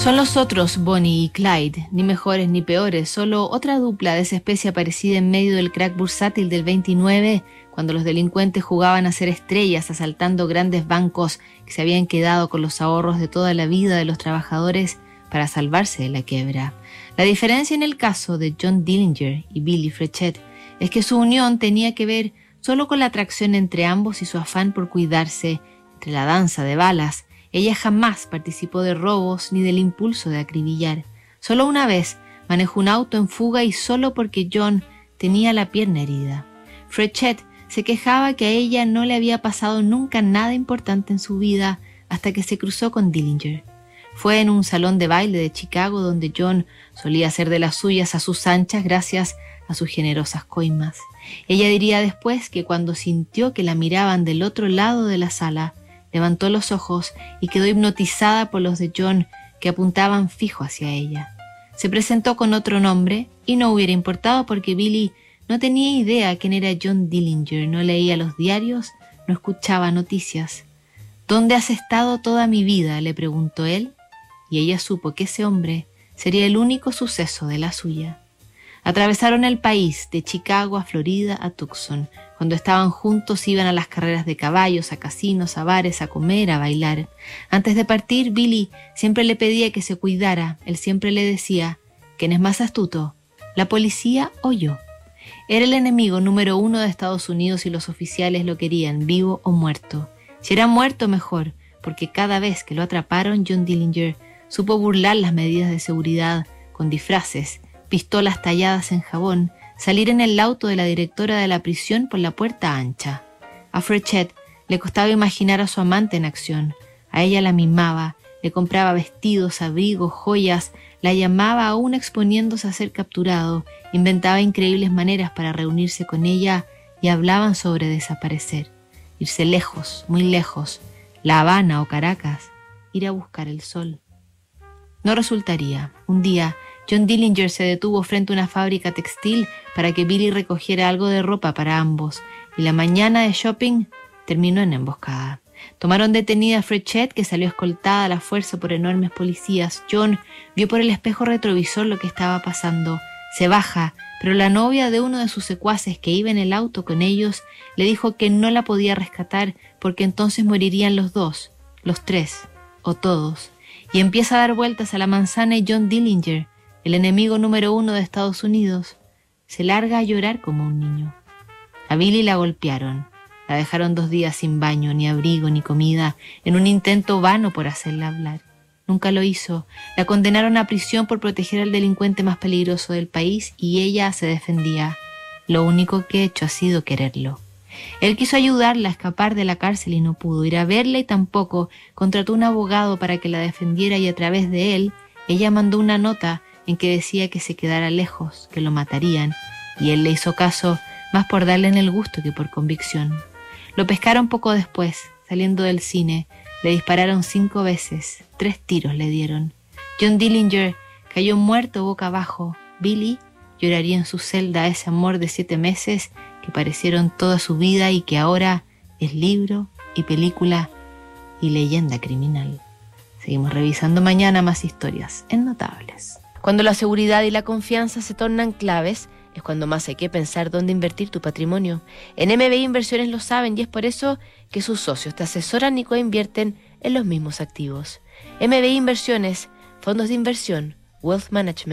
Son los otros Bonnie y Clyde, ni mejores ni peores, solo otra dupla de esa especie aparecida en medio del crack bursátil del 29, cuando los delincuentes jugaban a ser estrellas asaltando grandes bancos que se habían quedado con los ahorros de toda la vida de los trabajadores para salvarse de la quiebra. La diferencia en el caso de John Dillinger y Billy Frechette es que su unión tenía que ver solo con la atracción entre ambos y su afán por cuidarse entre la danza de balas. Ella jamás participó de robos ni del impulso de acribillar. Solo una vez manejó un auto en fuga y solo porque John tenía la pierna herida. Frechette se quejaba que a ella no le había pasado nunca nada importante en su vida hasta que se cruzó con Dillinger. Fue en un salón de baile de Chicago donde John solía hacer de las suyas a sus anchas gracias a sus generosas coimas. Ella diría después que cuando sintió que la miraban del otro lado de la sala, levantó los ojos y quedó hipnotizada por los de John que apuntaban fijo hacia ella. Se presentó con otro nombre y no hubiera importado porque Billy no tenía idea quién era John Dillinger, no leía los diarios, no escuchaba noticias. ¿Dónde has estado toda mi vida?, le preguntó él, y ella supo que ese hombre sería el único suceso de la suya. Atravesaron el país, de Chicago a Florida a Tucson. Cuando estaban juntos iban a las carreras de caballos, a casinos, a bares, a comer, a bailar. Antes de partir, Billy siempre le pedía que se cuidara. Él siempre le decía, ¿quién es más astuto, la policía o yo? Era el enemigo número 1 de Estados Unidos y los oficiales lo querían, vivo o muerto. Si era muerto, mejor, porque cada vez que lo atraparon, John Dillinger supo burlar las medidas de seguridad con disfraces, pistolas talladas en jabón, salir en el auto de la directora de la prisión por la puerta ancha. A Frechette le costaba imaginar a su amante en acción. A ella la mimaba, le compraba vestidos, abrigos, joyas, la llamaba aún exponiéndose a ser capturado, inventaba increíbles maneras para reunirse con ella y hablaban sobre desaparecer, irse lejos, muy lejos, La Habana o Caracas, ir a buscar el sol. No resultaría. Un día, John Dillinger se detuvo frente a una fábrica textil para que Billy recogiera algo de ropa para ambos, y la mañana de shopping terminó en emboscada. Tomaron detenida a Frechette, que salió escoltada a la fuerza por enormes policías. John vio por el espejo retrovisor lo que estaba pasando. Se baja, pero la novia de uno de sus secuaces que iba en el auto con ellos le dijo que no la podía rescatar porque entonces morirían los dos, los tres, o todos. Y empieza a dar vueltas a la manzana y John Dillinger, el enemigo número 1 de Estados Unidos, se larga a llorar como un niño. A Billy la golpearon. La dejaron 2 días sin baño, ni abrigo, ni comida, en un intento vano por hacerla hablar. Nunca lo hizo. La condenaron a prisión por proteger al delincuente más peligroso del país y ella se defendía. Lo único que he hecho ha sido quererlo. Él quiso ayudarla a escapar de la cárcel y no pudo ir a verla y tampoco contrató un abogado para que la defendiera y a través de él, ella mandó una nota en que decía que se quedara lejos, que lo matarían, y él le hizo caso más por darle en el gusto que por convicción. Lo pescaron poco después, saliendo del cine, le dispararon 5 veces, 3 tiros le dieron. John Dillinger cayó muerto boca abajo. Billy lloraría en su celda ese amor de 7 meses que parecieron toda su vida y que ahora es libro y película y leyenda criminal. Seguimos revisando mañana más historias en Notables. Cuando la seguridad y la confianza se tornan claves, es cuando más hay que pensar dónde invertir tu patrimonio. En MBI Inversiones lo saben y es por eso que sus socios te asesoran y coinvierten en los mismos activos. MBI Inversiones, fondos de inversión, Wealth Management.